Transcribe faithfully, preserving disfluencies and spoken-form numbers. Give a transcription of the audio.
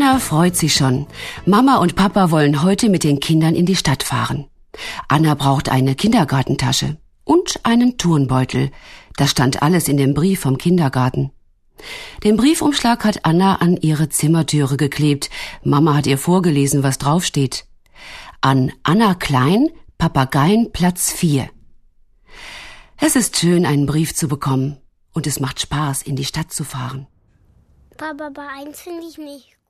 Anna freut sich schon. Mama und Papa wollen heute mit den Kindern in die Stadt fahren. Anna braucht eine Kindergartentasche und einen Turnbeutel. Das stand alles in dem Brief vom Kindergarten. Den Briefumschlag hat Anna an ihre Zimmertüre geklebt. Mama hat ihr vorgelesen, was draufsteht. An Anna Klein, Papageienplatz vier. Es ist schön, einen Brief zu bekommen. Und es macht Spaß, in die Stadt zu fahren. Papa, aber eins finde ich nicht